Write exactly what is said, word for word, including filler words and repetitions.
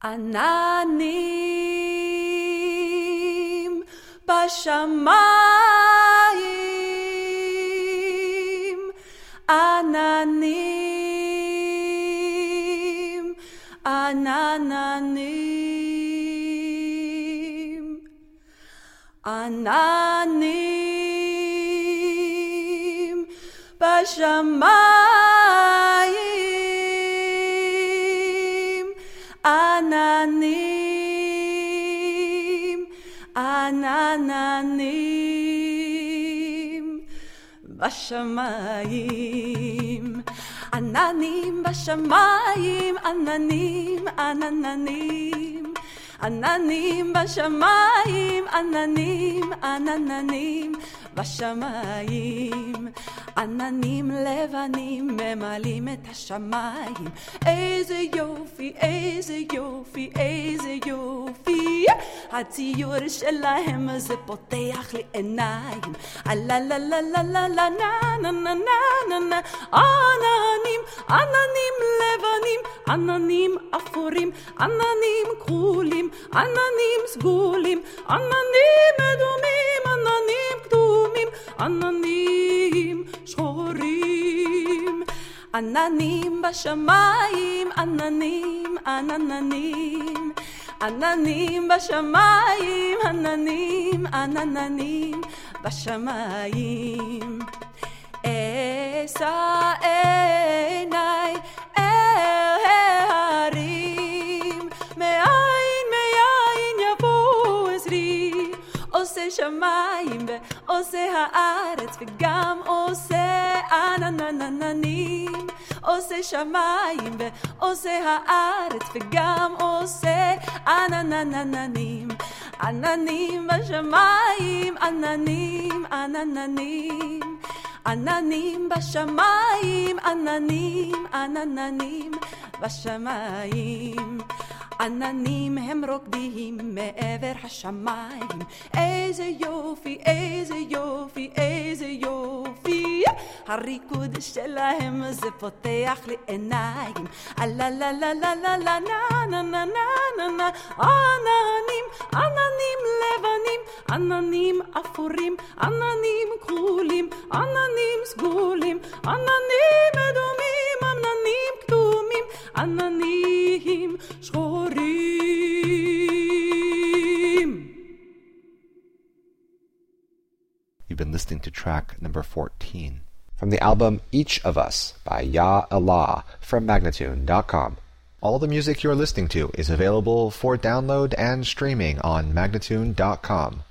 עננים בשמיים, עננים, עננים, עננים בשמיים, עננים, עננים בשמיים, עננים בשמיים, עננים, עננים, עננים בשמיים, עננים, עננים בשמיים, עננים לבנים ממלאים את השמיים. איזה יופי, איזה יופי, איזה יופי, הציור שלהם זה פותח לי עיניים. לה לה לה לה לה לה נה נה נה נה נה. עננים, עננים לבנים, עננים אפורים, עננים כחולים, עננים סגולים, עננים אדומים, עננים כתומים, עננים שחורים, עננים בשמיים, עננים, עננים, עננים בשמיים, עננים, עננים בשמיים. אשא עיניי אל ההרים, מאין מאין יבוא עזרי, עושה שמיים ועושה הארץ וגם עושה עננננים, עושה שמיים ועושה הארץ וגם עושה עננננים, עננים בשמיים, עננים, ענננים, עננים בשמיים, עננים, ענננים בשמיים, עננים הם רוקדים מעבר השמיים. איזה יופי, איזה יופי, איזה יופי, הריקוד שלהם זה פותח לי עיניים. לה לה לה לה לה לה נה נה נה נה נה. עננים, עננים לבנים, עננים אפורים, עננים כחולים, עננים סגולים, עננים אדומים, עננים כתומים, עננים שחורים. You've been listening to track number fourteen from the album Each of Us by Ya Allah from Magnatune dot com. All the music you're listening to is available for download and streaming on Magnatune dot com.